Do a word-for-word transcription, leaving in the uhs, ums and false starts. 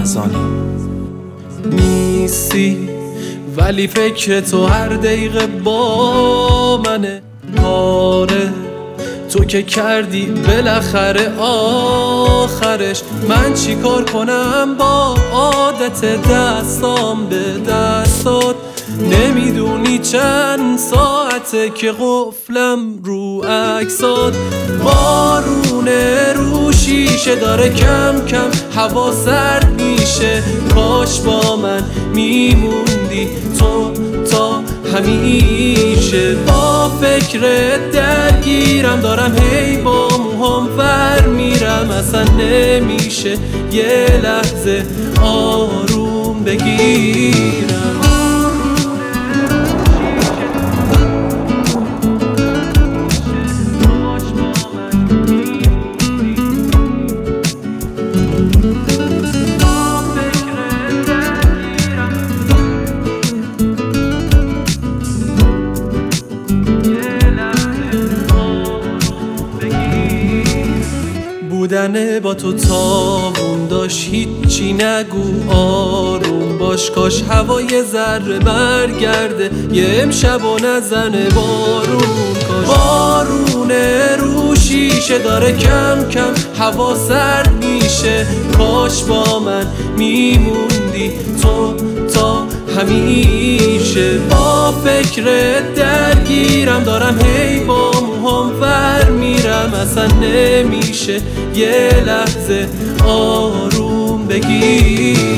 رمضانی. نیستی ولی فکر تو هر دقیقه با منه. کاره تو که کردی بالاخره آخرش. من چی کار کنم با عادت دستام به دستات؟ نمیدونی چند ساعته که قفلم رو عکسات. بارونه رو شیشه داره کم کم هوا سرد میشه. کاش با من میموندی تو تا همیشه. با فکرت درگیرم دارم هی با موهام ور میرم. اصلا نمیشه یه لحظه آروم بگیرم. بودن با تو تاون داشت هیچی نگو آروم باش. کاش هوای ذره برگرده یه امشب و نزنه بارون. کاش بارونه رو شیشه داره کم کم هوا سرد میشه. کاش با من میموندی تو تا همیشه. با فکرت درگیرم دارم هی با موهام ور میرم. اصلا نمیشه یه لحظه آروم بگیر.